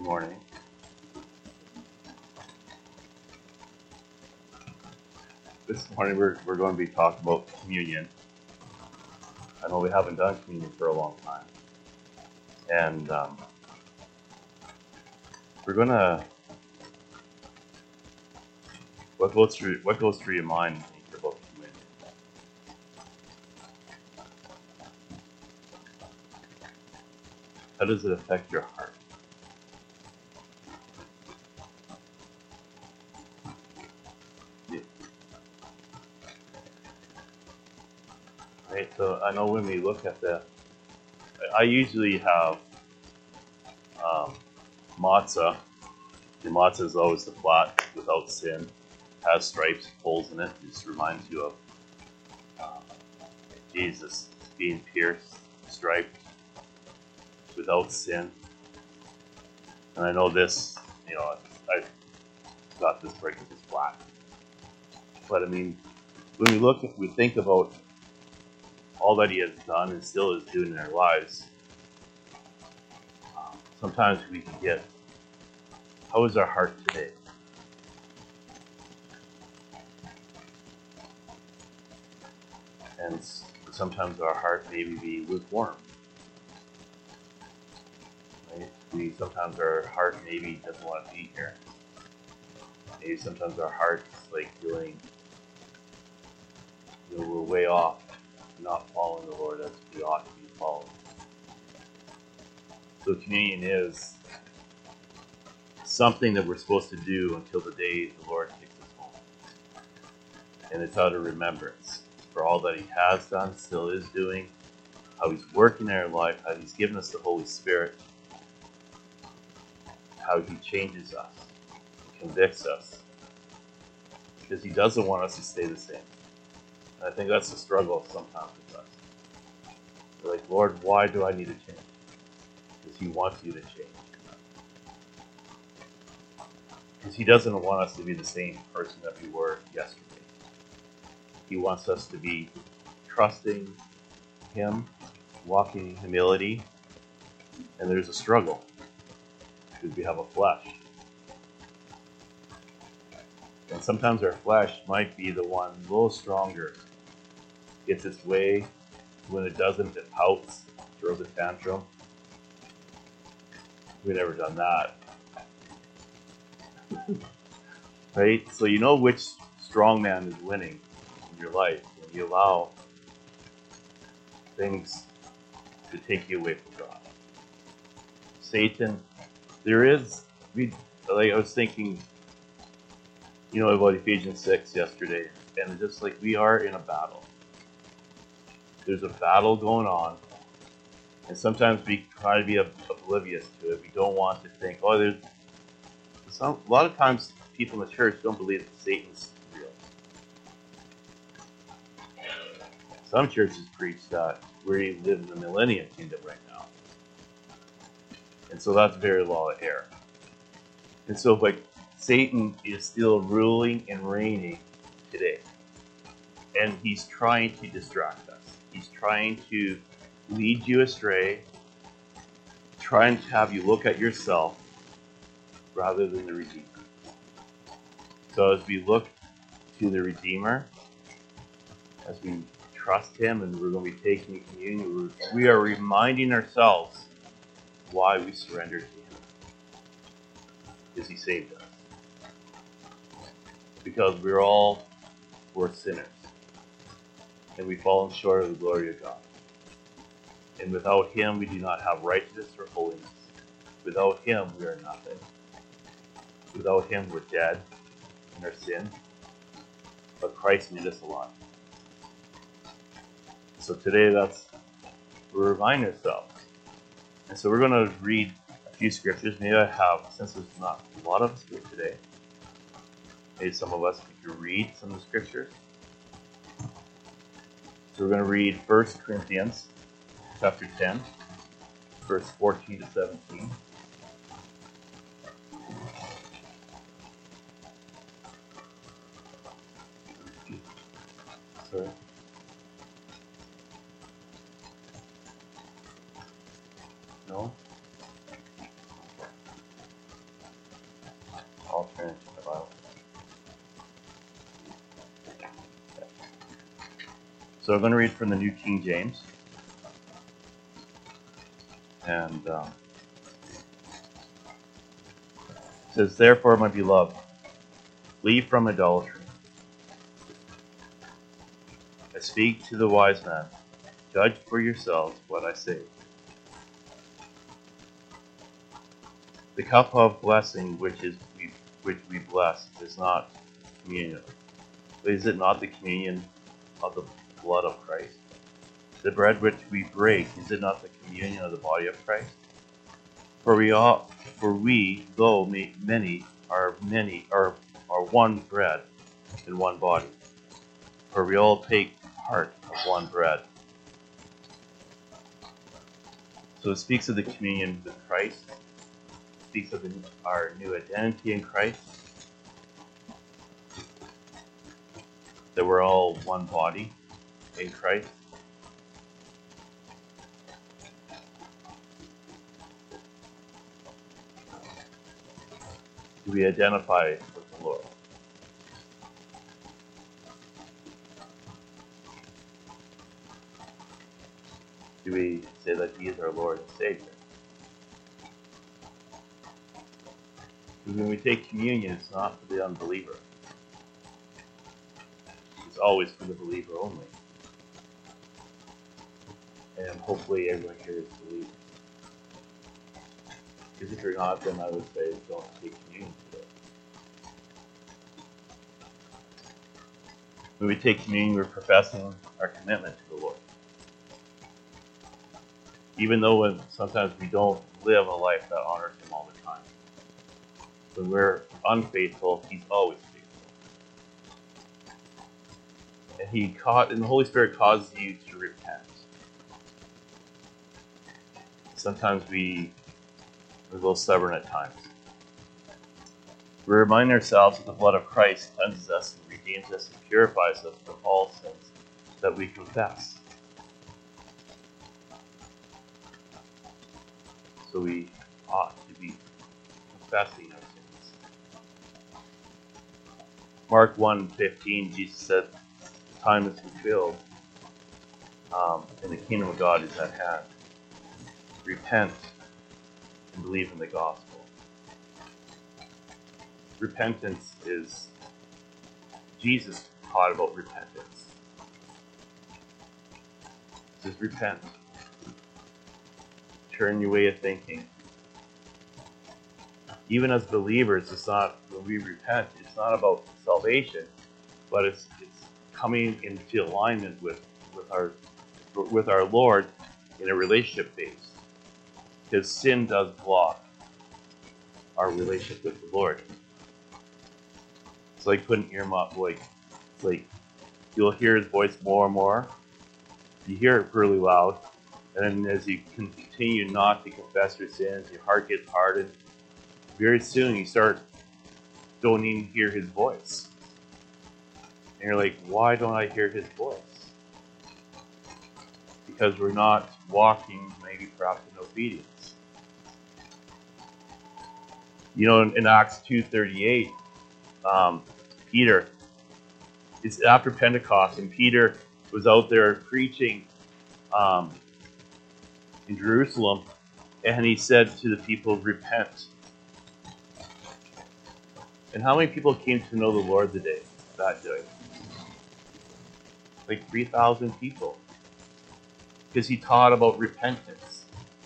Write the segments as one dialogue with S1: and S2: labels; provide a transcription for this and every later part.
S1: morning. This morning we're going to be talking about communion. I know we haven't done communion for a long time. And we're going to, what goes through your mind when you hear about communion? How does it affect your heart? Right, so I know when we look at I usually have matzah. The matzah is always the flat, without sin, has stripes, holes in it. It just reminds you of Jesus being pierced, striped, without sin. And I know this, I got this break with this flat. But I mean, when we think about all that he has done and still is doing in our lives, sometimes we can get, how is our heart today? And sometimes our heart maybe be lukewarm. Right? Sometimes our heart maybe doesn't want to be here. Maybe sometimes our heart's like feeling, we're way off, not following the Lord as we ought to be following. So communion is something that we're supposed to do until the day the Lord takes us home. And it's out of remembrance for all that he has done, still is doing, how he's working in our life, how he's given us the Holy Spirit, how he changes us, convicts us, because he doesn't want us to stay the same. And I think that's the struggle sometimes with us. We're like, Lord, why do I need to change? Because he wants you to change. Because he doesn't want us to be the same person that we were yesterday. He wants us to be trusting him, walking in humility, and there's a struggle because we have a flesh. And sometimes our flesh might be the one a little stronger, gets its way. When it doesn't, it pouts, throws a tantrum. We've never done that. Right? So you know which strong man is winning in your life when you allow things to take you away from God. Satan, I was thinking, about Ephesians 6 yesterday, and just like we are in a battle. There's a battle going on, and sometimes we try to be oblivious to it. We don't want to think, a lot of times people in the church don't believe that Satan's real. Some churches preach that we live in the millennium kingdom right now. And so that's very lot of error. And so Satan is still ruling and reigning today. And he's trying to distract us. He's trying to lead you astray, trying to have you look at yourself rather than the Redeemer. So as we look to the Redeemer, as we trust him, and we're going to be taking communion, we are reminding ourselves why we surrendered to him. Because he saved us. Because we're sinners. And we've fallen short of the glory of God. And without him, we do not have righteousness or holiness. Without him, we are nothing. Without him, we're dead in our sin. But Christ made us alive. So today, we're reminding ourselves. And so we're going to read a few scriptures. Maybe since there's not a lot of us here today, maybe some of us could read some of the scriptures. So we're going to read 1 Corinthians chapter 10, verse 14 to 17. Sorry. No? So I'm going to read from the New King James. And it says, "Therefore, my beloved, flee from idolatry. I speak to the wise man. Judge for yourselves what I say. The cup of blessing which we bless is not communion. But is it not the communion of the blood of Christ? The bread which we break, is it not the communion of the body of Christ? For we, though many, are one bread and one body. For we all take part of one bread." So it speaks of the communion with Christ. It speaks of our new identity in Christ. That we're all one body in Christ. Do we identify with the Lord? Do we say that He is our Lord and Savior? When we take communion, it's not for the unbeliever. It's always for the believer only. And hopefully everyone here is believers. Because if you're not, then I would say don't take communion today. When we take communion, we're professing our commitment to the Lord. Even though sometimes we don't live a life that honors Him all the time. When we're unfaithful, He's always faithful. And the Holy Spirit causes you to repent. Sometimes we're a little stubborn at times. We remind ourselves that the blood of Christ cleanses us and redeems us and purifies us from all sins that we confess. So we ought to be confessing our sins. Mark 1:15, Jesus said, "The time is fulfilled, and the kingdom of God is at hand. Repent and believe in the gospel." Repentance is, Jesus taught about repentance. He says, repent. Turn your way of thinking. Even as believers, when we repent, it's not about salvation, but it's coming into alignment with our Lord in a relationship base. Because sin does block our relationship with the Lord. It's like putting earmuffs, it's like you'll hear His voice more and more. You hear it really loud, and then as you continue not to confess your sins, your heart gets hardened. Very soon you don't even hear His voice. And you're like, why don't I hear His voice? Because we're not walking, maybe perhaps in obedience. You know, in Acts 2:38, Peter, it's after Pentecost, and Peter was out there preaching in Jerusalem, and he said to the people, repent. And how many people came to know the Lord that day? Like 3,000 people. Because he taught about repentance.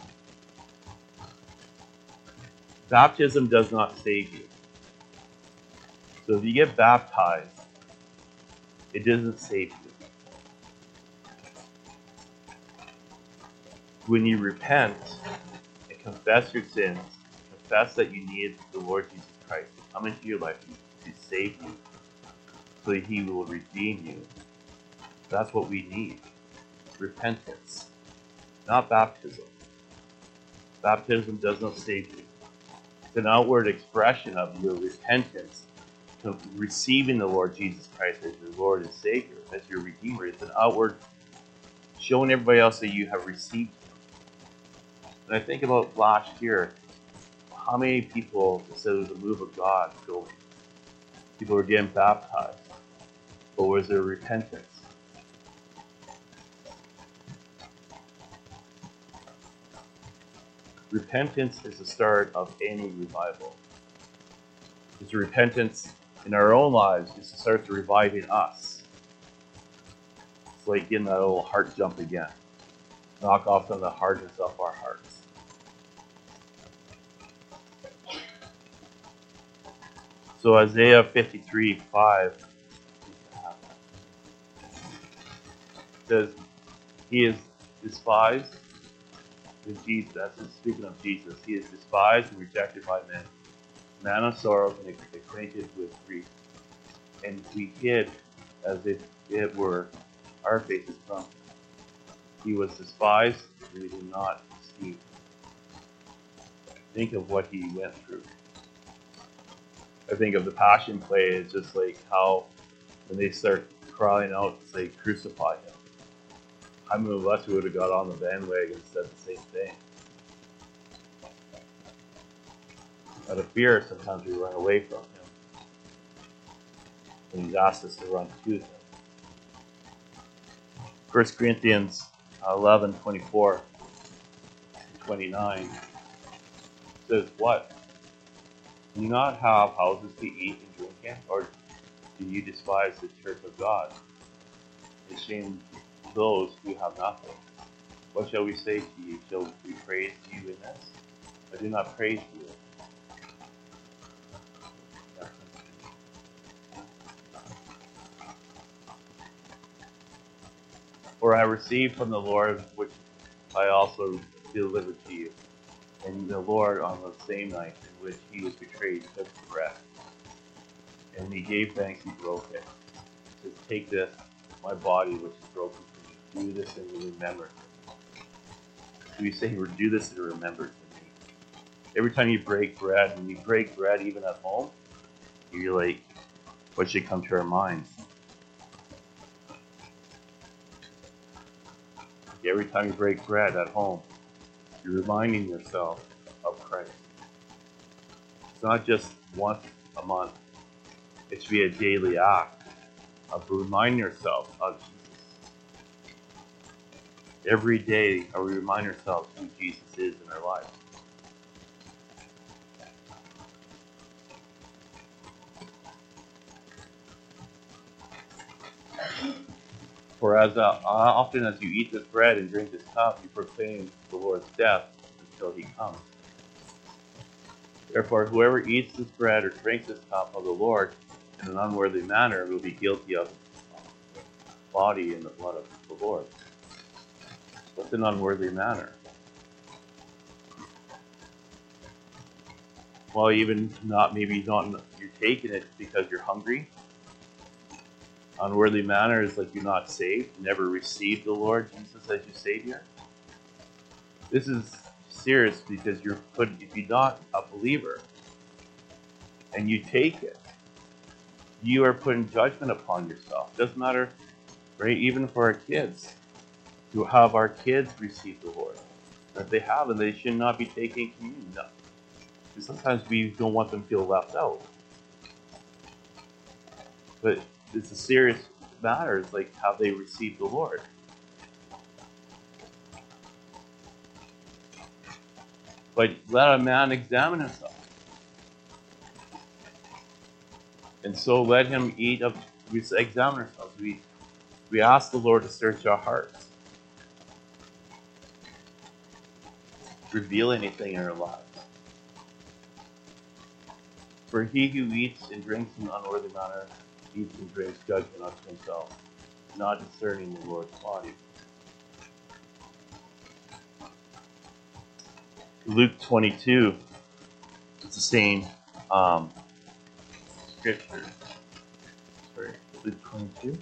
S1: Baptism does not save you. So if you get baptized, it doesn't save you. When you repent and confess your sins, confess that you need the Lord Jesus Christ to come into your life to save you, so that He will redeem you. That's what we need. Repentance, not baptism. Baptism does not save you. It's an outward expression of your repentance, of receiving the Lord Jesus Christ as your Lord and Savior, as your Redeemer. It's an outward showing everybody else that you have received Him. And I think about last year, how many people said there was a move of God going? People were getting baptized. But was there repentance? Repentance is the start of any revival. Because repentance in our own lives is to start to revive in us. It's like getting that little heart jump again. Knock off some of the hardness of our hearts. So Isaiah 53:5 says, he is despised. Jesus, that's speaking of Jesus. He is despised and rejected by men, man of sorrows and acquainted with grief. And we hid as if it were our faces from him. He was despised and we did not esteem. Think of what he went through. I think of the Passion play. It's just like how when they start crying out, say, crucify him. How many of us would have got on the bandwagon and said the same thing? Out of fear, sometimes we run away from him. And he's asked us to run to him. 1 Corinthians 11:24-29 says, what? Do you not have houses to eat and drink in? Or do you despise the church of God? And shame those who have nothing. What shall we say to you? Shall we praise you in this? I do not praise you. For I received from the Lord which I also delivered to you. And the Lord, on the same night in which he was betrayed, took the bread. And he gave thanks, he broke it. He says, take this, my body which is broken for you. Do this in remembrance of me. So we say, do this in remembrance of me. Every time you break bread, when you break bread even at home, you're like, what should come to our minds? Every time you break bread at home, you're reminding yourself of Christ. It's not just once a month. It should be a daily act of reminding yourself of Jesus. Every day, we remind ourselves who Jesus is in our lives. For as often as you eat this bread and drink this cup, you proclaim the Lord's death until he comes. Therefore, whoever eats this bread or drinks this cup of the Lord in an unworthy manner will be guilty of the body and the blood of the Lord. What's an unworthy manner? Well, even not, maybe not, you're taking it because you're hungry. Unworthy manner is like you're not saved, never received the Lord Jesus as your Savior. This is serious because if you're not a believer and you take it, you are putting judgment upon yourself. It doesn't matter, right? Even for our kids, to have our kids receive the Lord. If they haven't, they should not be taking communion. No. Because sometimes we don't want them to feel left out. But it's a serious matter. It's like how they receive the Lord. But let a man examine himself. And so let him eat up. We examine ourselves. We ask the Lord to search our hearts. Reveal anything in our lives. For he who eats and drinks in an unworthy manner eats and drinks judgment unto himself, not discerning the Lord's body. Luke 22, it's the same scripture. Sorry, Luke 22.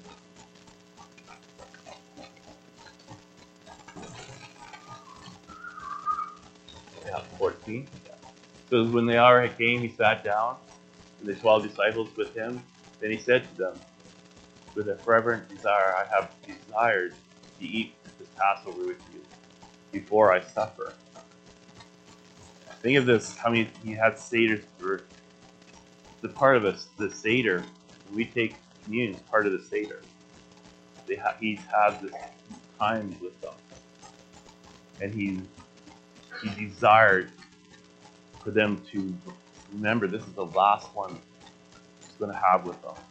S1: Yeah, 14. So when the hour had came, he sat down, and the 12 disciples with him. Then he said to them, with a fervent desire, I have desired to eat this Passover with you before I suffer. Think of this, how many he had Seder's for the part of us, the Seder. When we take communion, it's part of the Seder. He's had this time with them. And He desired for them to remember this is the last one he's going to have with them.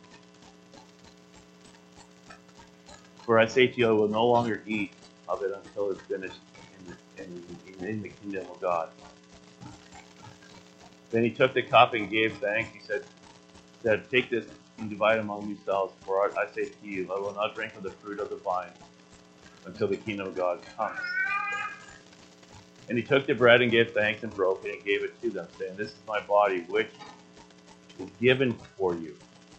S1: For I say to you, I will no longer eat of it until it's finished in the kingdom of God. Then he took the cup and gave thanks. He said, take this and divide among yourselves. For I say to you, I will not drink of the fruit of the vine until the kingdom of God comes. And he took the bread and gave thanks and broke it and gave it to them, saying, this is my body, which is given for you.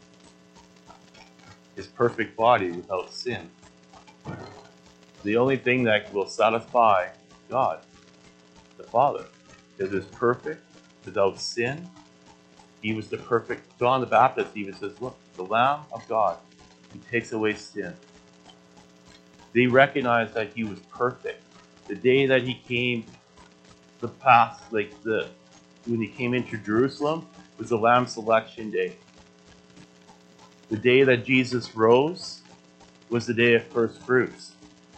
S1: His perfect body without sin. The only thing that will satisfy God, the Father, is His perfect, without sin. He was the perfect. John the Baptist even says, look, the Lamb of God who takes away sin. They recognized that He was perfect. The day that He came, when He came into Jerusalem, was the Lamb selection day. The day that Jesus rose was the day of first fruits.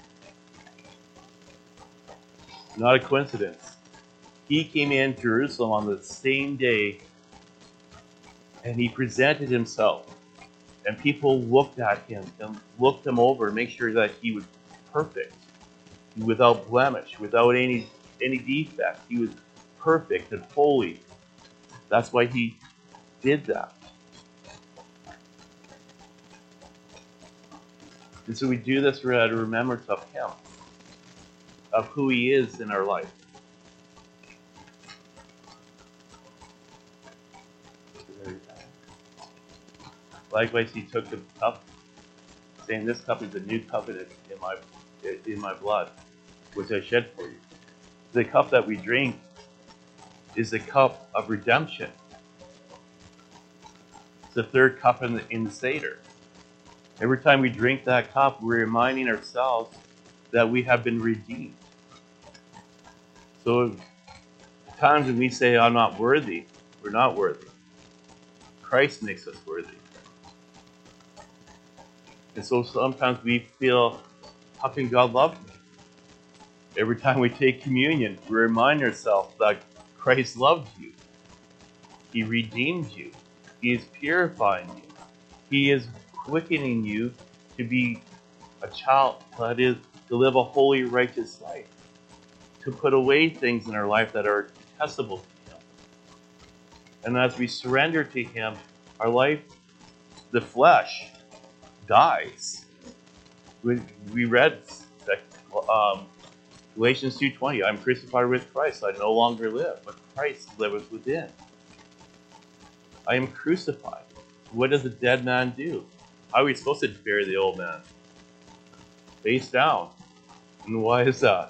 S1: Not a coincidence. He came in Jerusalem on the same day and He presented Himself. And people looked at Him and looked Him over and make sure that He was perfect, without blemish, without any defect. He was perfect and holy. That's why He did that. And so we do this out of remembrance of Him, of who He is in our life. Likewise, He took the cup, saying, this cup is the new covenant in my blood, which I shed for you. The cup that we drink is the cup of redemption. It's the third cup in the Seder. Every time we drink that cup, we're reminding ourselves that we have been redeemed. So at times when we say, I'm not worthy, we're not worthy. Christ makes us worthy. And so sometimes we feel, how can God love me? Every time we take communion, we remind ourselves that Christ loved you. He redeemed you. He is purifying you. He is quickening you to be a child, that is, to live a holy, righteous life. To put away things in our life that are detestable to Him. And as we surrender to Him, our life, the flesh, dies. We read that Galatians 2:20, I'm crucified with Christ. I no longer live, but Christ lives within. I am crucified. What does a dead man do? How are we supposed to bury the old man? Face down. And why is that?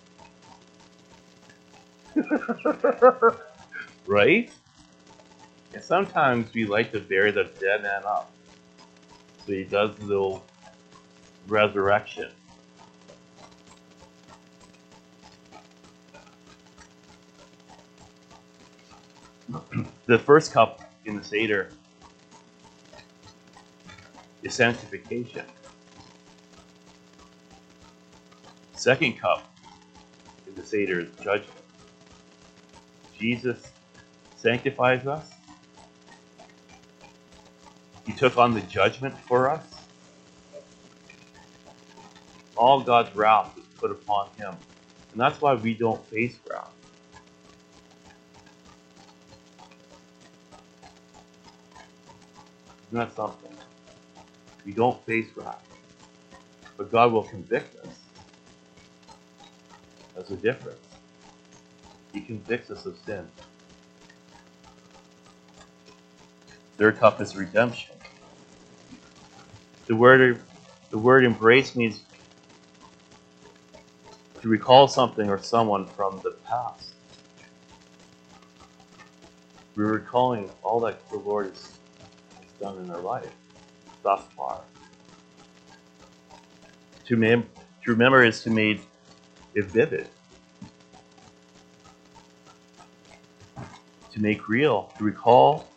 S1: Right? And sometimes we like to bury the dead man up. So he does the little resurrection. The first cup in the Seder is sanctification. Second cup in the Seder is judgment. Jesus sanctifies us. He took on the judgment for us. All God's wrath was put upon Him. And that's why we don't face wrath. Isn't that something? We don't face wrath. But God will convict us. That's the difference. He convicts us of sin. Third cup is redemption. The word embrace means to recall something or someone from the past. We're recalling all that the Lord has done in our life thus far. To remember is to make it vivid. To make real. To recall.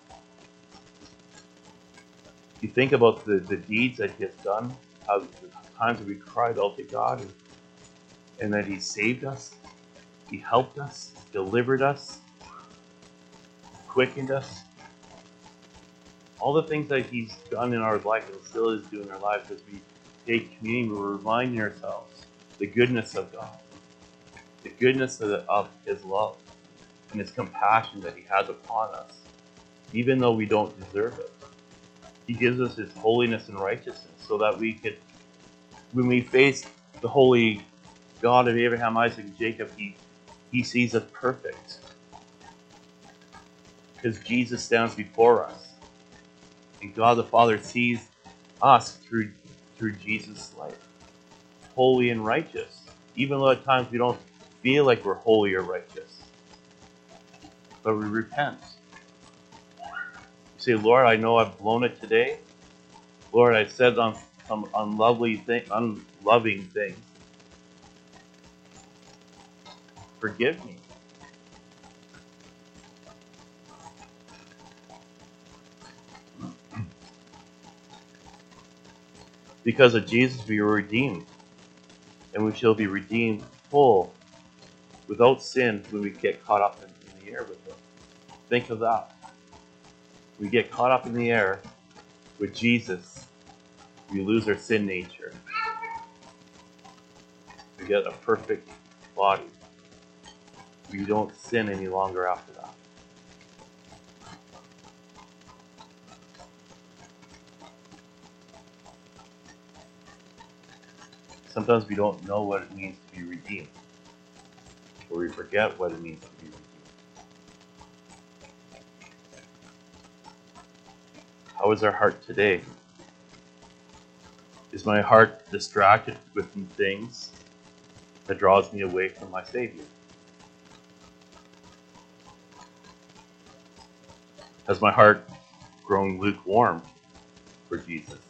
S1: You think about the deeds that He has done, how the times that we cried out to God and that He saved us. He helped us, delivered us, quickened us. All the things that He's done in our life and still is doing in our lives as we take communion, we're reminding ourselves the goodness of God, the goodness of His love, and His compassion that He has upon us, even though we don't deserve it. He gives us His holiness and righteousness so that we could, when we face the holy God of Abraham, Isaac, and Jacob, He sees us perfect. Because Jesus stands before us. And God the Father sees us through Jesus' life. Holy and righteous. Even though at times we don't feel like we're holy or righteous. But we repent. You say, Lord, I know I've blown it today. Lord, I said some unloving things. Forgive me. Because of Jesus, we were redeemed. And we shall be redeemed full, without sin, when we get caught up in the air with Him. Think of that. We get caught up in the air with Jesus. We lose our sin nature. We get a perfect body. We don't sin any longer after that. Sometimes we don't know what it means to be redeemed. Or we forget what it means to be redeemed. How is our heart today? Is my heart distracted with things that draws me away from my Savior? Has my heart grown lukewarm for Jesus?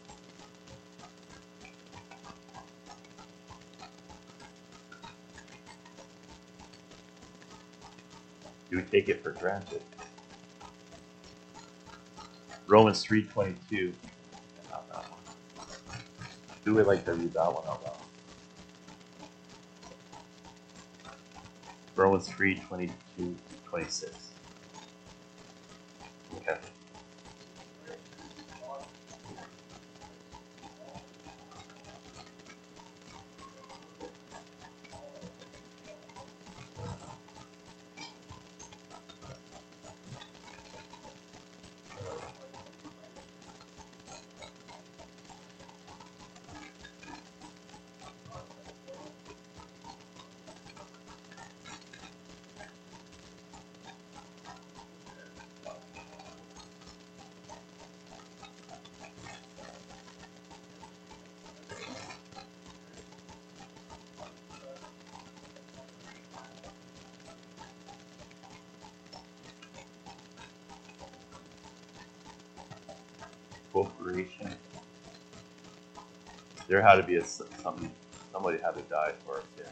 S1: Do we take it for granted? Romans 3:22. Who would like to read that one out loud? Romans 3:22-26. Okay. Corporation. There had to be somebody had to die for us there.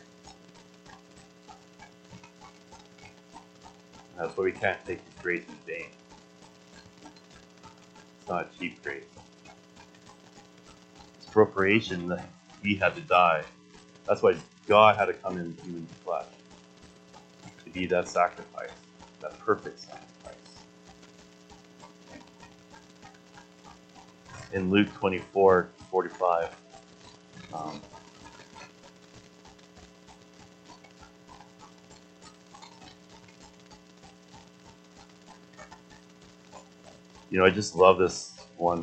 S1: And that's why we can't take His grace in vain. It's not a cheap grace. It's appropriation that He had to die. That's why God had to come in human flesh to be that sacrifice, that perfect sacrifice. In Luke 24:45, I just love this one.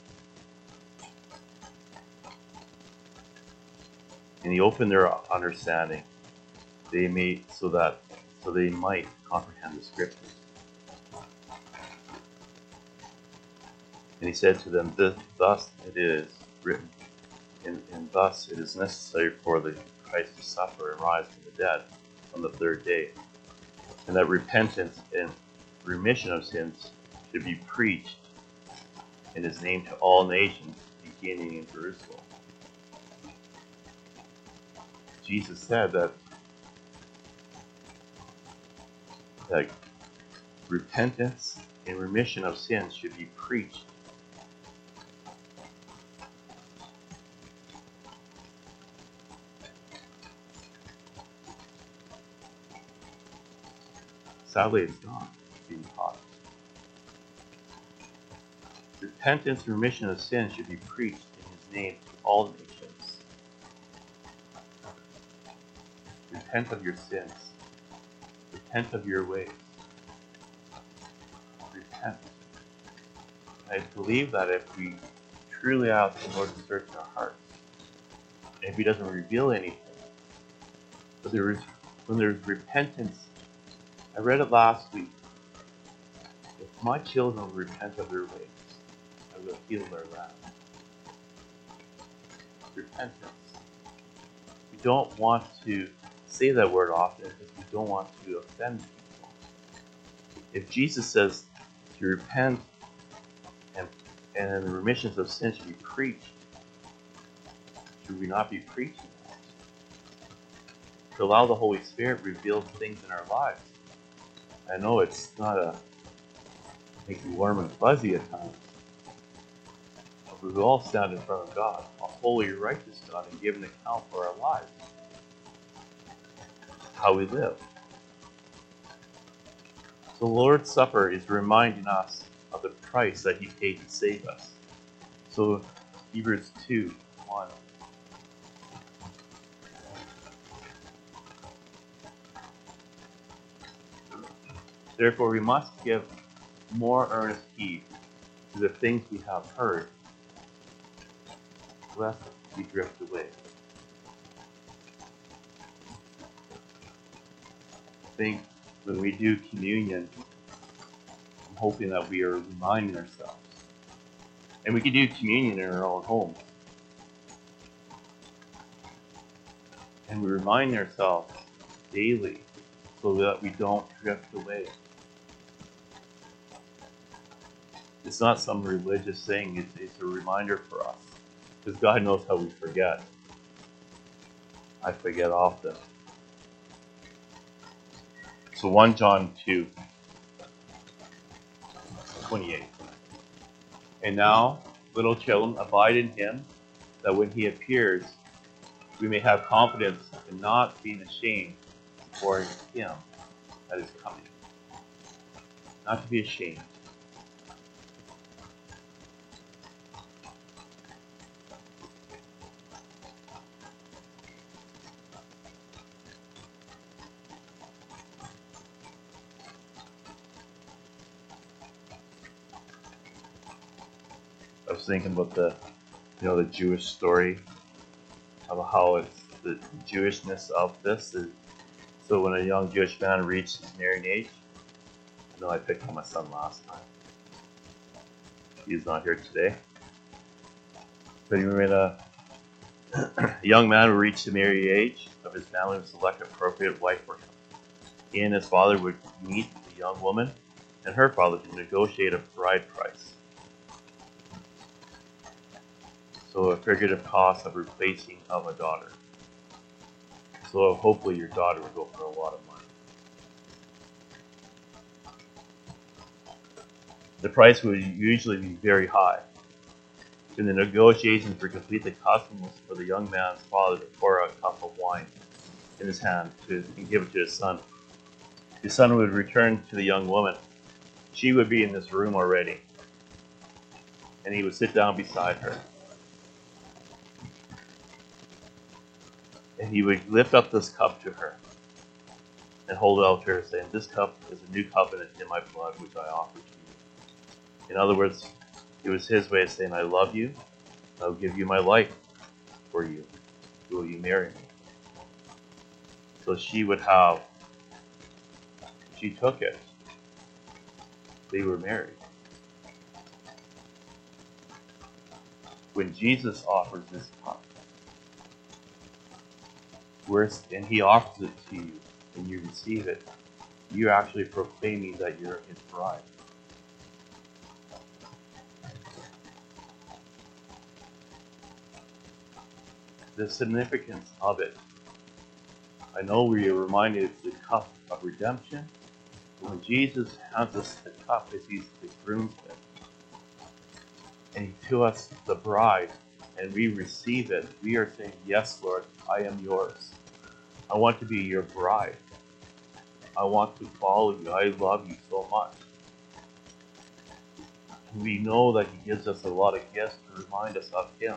S1: And He opened their understanding, so they might comprehend the Scriptures. And He said to them, "Thus it is written, and thus it is necessary for the Christ to suffer and rise from the dead on the third day, and that repentance and remission of sins should be preached in His name to all nations, beginning in Jerusalem." Jesus said that repentance and remission of sins should be preached. Sadly, it's not being taught. Repentance and remission of sin should be preached in his name to all nations. Repent of your sins. Repent of your ways. Repent. I believe that if we truly ask the Lord to search our hearts, and if he doesn't reveal anything, but when there's repentance, I read it last week. If my children will repent of their ways, I will heal their land. Repentance. We don't want to say that word often because we don't want to offend people. If Jesus says to repent and the remissions of sin should be preached, should we not be preaching that? To allow the Holy Spirit to reveal things in our lives. I know it's not make you warm and fuzzy at times. But we all stand in front of God, a holy, righteous God, and give an account for our lives. How we live. The Lord's Supper is reminding us of the price that he paid to save us. So Hebrews 2:1. Therefore we must give more earnest heed to the things we have heard, lest we drift away. I think when we do communion, I'm hoping that we are reminding ourselves. And we can do communion in our own home. And we remind ourselves daily so that we don't drift away. It's not some religious thing, it's a reminder for us. Because God knows how we forget. I forget often. So 1 John 2:28. And now, little children, abide in him, that when he appears, we may have confidence in not being ashamed before him that is coming. Not to be ashamed. I was thinking about the Jewish story of how it's the Jewishness of this. So when a young Jewish man reached his marrying age, I know I picked on my son last time. He's not here today. But when a young man would reach the married age of his family would select an appropriate wife for him. He and his father would meet the young woman and her father to negotiate a bride price. So a figurative cost of replacing of a daughter. So hopefully your daughter would go for a lot of money. The price would usually be very high. In the negotiations were complete, the custom was for the young man's father to pour out a cup of wine in his hand and give it to his son. His son would return to the young woman. She would be in this room already. And he would sit down beside her. And he would lift up this cup to her and hold it out to her, saying, "This cup is a new covenant in my blood, which I offer to you." In other words, it was his way of saying, "I love you. I'll give you my life for you. Will you marry me?" So she took it. They were married. When Jesus offers this cup, and he offers it to you, and you receive it, you're actually proclaiming that you're his bride. The significance of it. I know we are reminded it's the cup of redemption. When Jesus hands us the cup as he's the groomsman, and he to us the bride, and we receive it, we are saying, "Yes, Lord, I am yours. I want to be your bride." I want to follow you. I love you so much. And we know that he gives us a lot of gifts to remind us of him.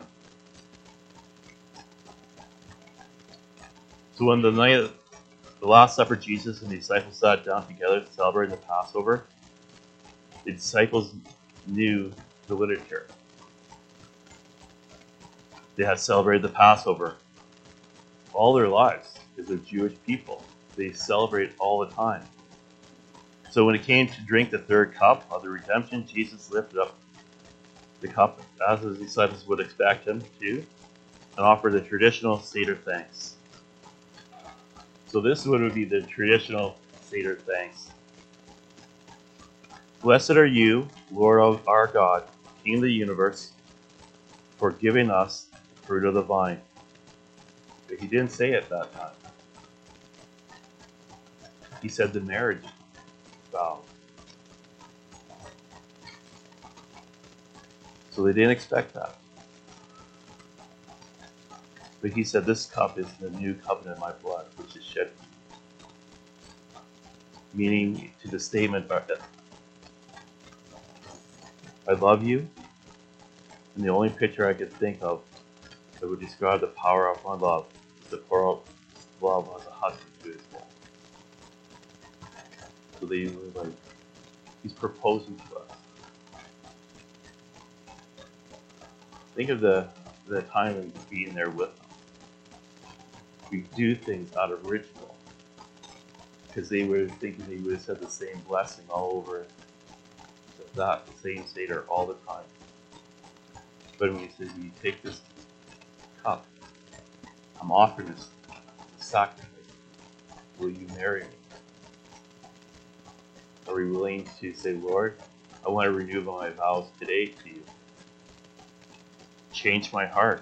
S1: So when the night of the Last Supper, Jesus and the disciples sat down together to celebrate the Passover, the disciples knew the literature. They had celebrated the Passover all their lives because they're Jewish people. They celebrate all the time. So when it came to drink the third cup of the redemption, Jesus lifted up the cup as his disciples would expect him to and offered the traditional Seder thanks. So this would be the traditional Seder thanks. Blessed are you, Lord of our God, King of the universe, for giving us the fruit of the vine. But he didn't say it that time. He said the marriage vow. So they didn't expect that. But he said, this cup is the new covenant in my blood, which is shed. Meaning to the statement, I love you. And the only picture I could think of that would describe the power of my love is the pour out love as a husband to his wife. So they were like, he's proposing to us. Think of the time of being there with them. We do things out of ritual. Because they were thinking they would have said the same blessing all over that same Seder all the time. But when he says, you take this cup, I'm offering this sacrifice. Will you marry me? Are we willing to say, Lord, I want to renew my vows today to you. Change my heart.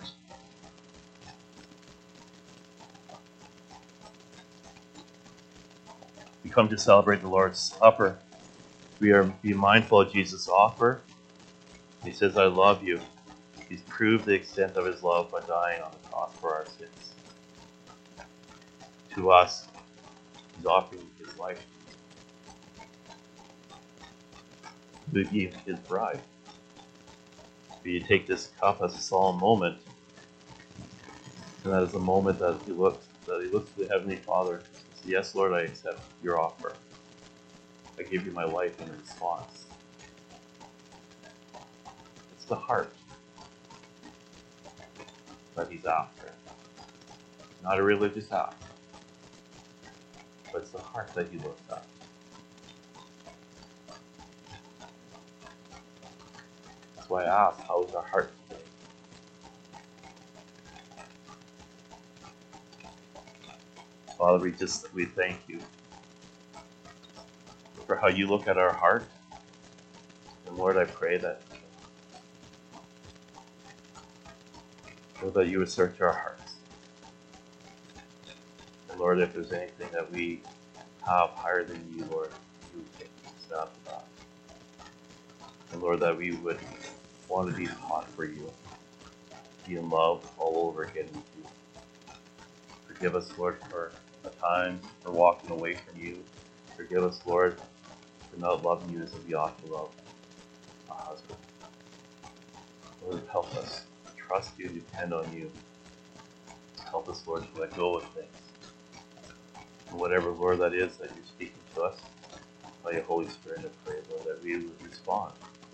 S1: We come to celebrate the Lord's Supper. We are be mindful of Jesus' offer. He says, I love you. He's proved the extent of his love by dying on the cross for our sins. To us, he's offering his life to be his bride. But you take this cup as a solemn moment, and that is a moment that he looks to the Heavenly Father and says, yes, Lord, I accept your offer. I give you my life in response. It's the heart that he's after. Not a religious act, but it's the heart that he looks at. That's why I ask, how is our heart today? Father, we thank you for how you look at our heart. And Lord, I pray that you would search our hearts. And Lord, if there's anything that we have higher than you, Lord, you would take us out of that. And Lord, that we would want to be hot for you, be in love all over again with you. Forgive us, Lord, for the times for walking away from you. Forgive us, Lord, for not loving you as we ought to love a husband. Lord, help us trust you, depend on you. Help us, Lord, to let go of things. And whatever, Lord, that is that you're speaking to us, by your Holy Spirit, I pray, Lord, that we would respond.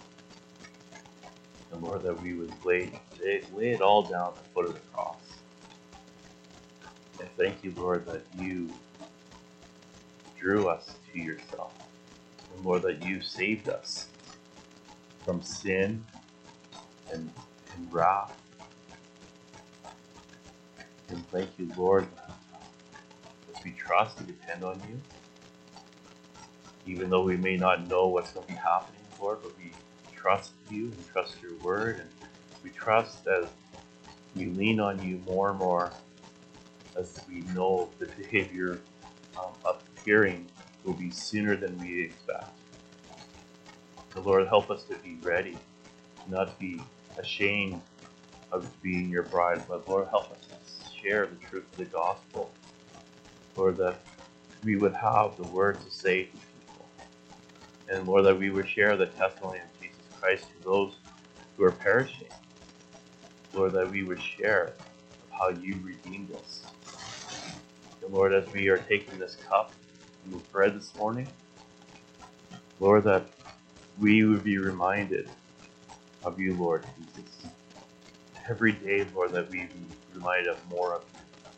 S1: And Lord, that we would lay it all down at the foot of the cross. And thank you, Lord, that you drew us to yourself. And Lord, that you saved us from sin and wrath. And thank you, Lord, as we trust and depend on you, even though we may not know what's going to be happening, Lord, but we trust you and trust your word, and we trust as we lean on you more and more, as we know the day of your appearing will be sooner than we expect. The Lord, help us to be ready, not be ashamed of being your bride, but Lord, help us to share the truth of the gospel. Lord, that we would have the words to say to people. And Lord, that we would share the testimony of Jesus Christ to those who are perishing. Lord, that we would share how you redeemed us. And Lord, as we are taking this cup and this bread this morning, Lord, that we would be reminded of you, Lord Jesus. Every day, Lord, that we be reminded of more of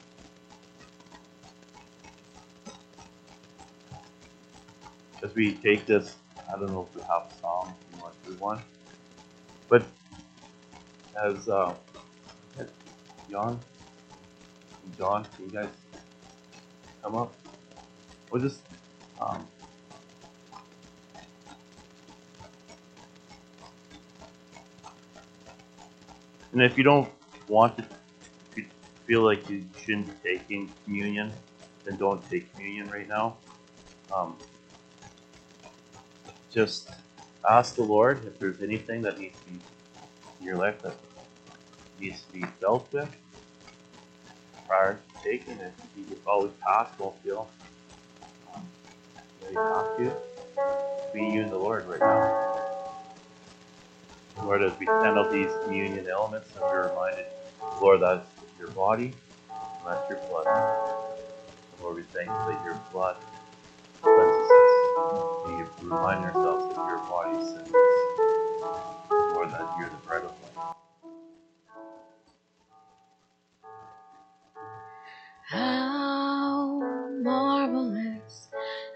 S1: you. As we take this, I don't know if we have a song, if you want to do one, but as John, can you guys come up? We'll just and if you don't want to, if you feel like you shouldn't be taking communion, then don't take communion right now. Just ask the Lord if there's anything that needs to be in your life that needs to be dealt with prior to taking it. You can always pass, don't feel ready to talk to you. Between you and the Lord right now. Lord, as we send out these communion elements, and we're reminded, Lord, that's your body, and that's your blood. Lord, we thank you that your blood cleanses us. We remind ourselves that your body is sinless. Lord, that you're the bread of life.
S2: How marvelous,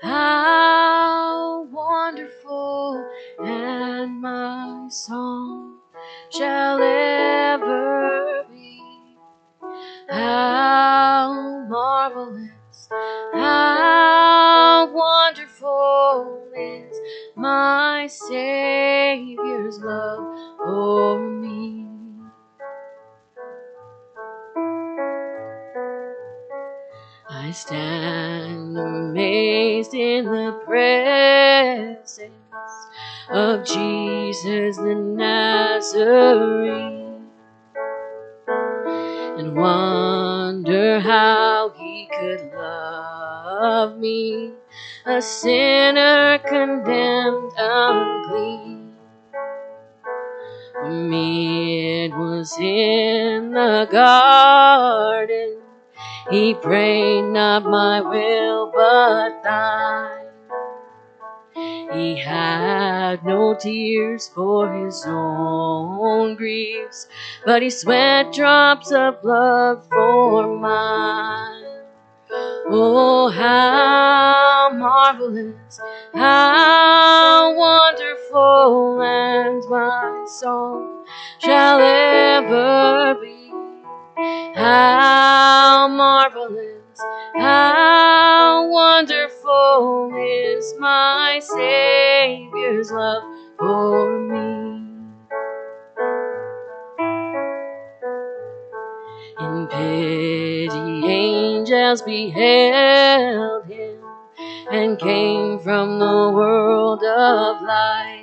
S2: how wonderful, and my song shall ever be. How marvelous, how wonderful is my Savior's love for me. I stand amazed in the presence of Jesus the Nazarene, and wonder how he could love me, a sinner condemned unclean. For me it was in the garden. He prayed, not my will, but thine. He had no tears for his own griefs, but he sweat drops of blood for mine. Oh, how marvelous, how wonderful, and my song shall ever be. How marvelous, how wonderful is my Savior's love for me. In pity angels beheld him, and came from the world of light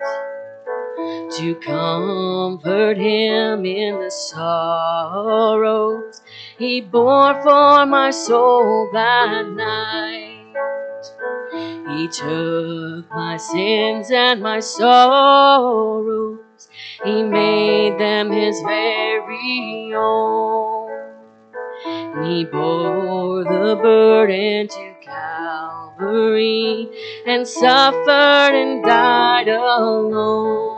S2: to comfort him in the sorrows he bore for my soul that night. He took my sins and my sorrows, he made them his very own. And he bore the burden to Calvary, and suffered and died alone.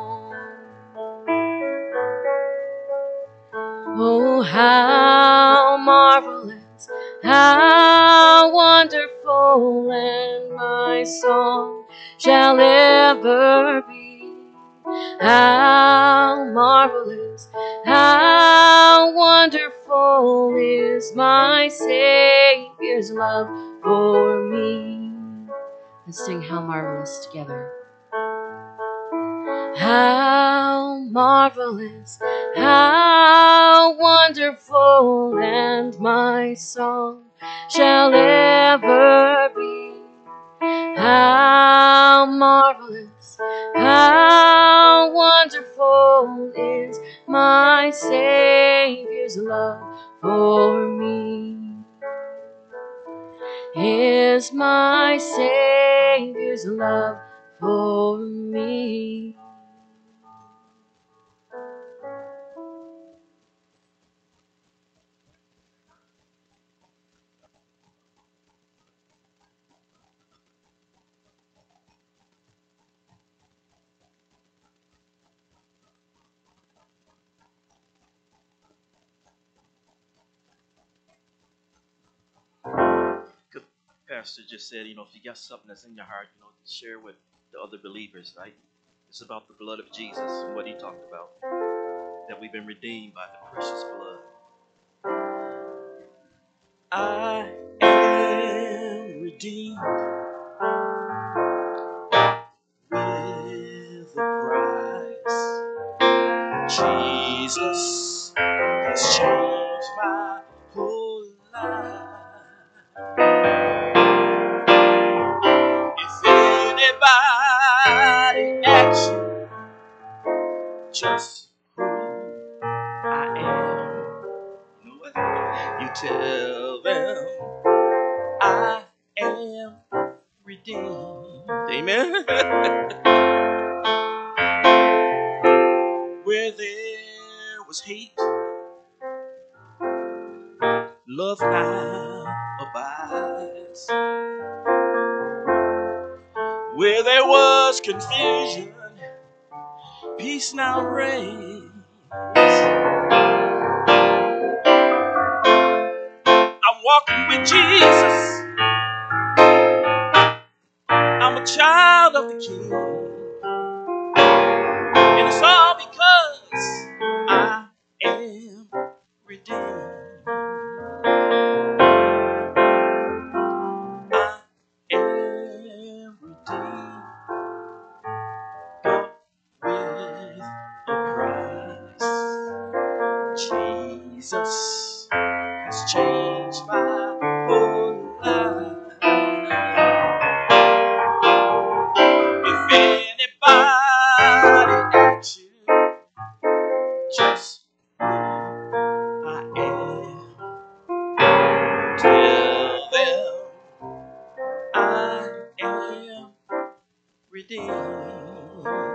S2: Oh, how marvelous, how wonderful, and my song shall ever be. How marvelous, how wonderful is my Savior's love for me. Let's sing How Marvelous together. How marvelous, how wonderful, and my song shall ever be. How marvelous, how wonderful is my Savior's love for me. is my Savior's love for me.
S3: Pastor just said, if you got something that's in your heart, share with the other believers, right? It's about the blood of Jesus and what he talked about, that we've been redeemed by the precious blood. I am redeemed with a price. Jesus has changed my whole life. Anybody asks you just who I am, you know what? You tell them I am redeemed. Amen. Where there was hate, love now abides. Where there was confusion, peace now reigns. I'm walking with Jesus. I'm a child of the King. And it's all because I am redeemed. I am redeemed. With a price. Jesus has changed my whole life. If anybody asks you just who I am, tell them I am redeemed.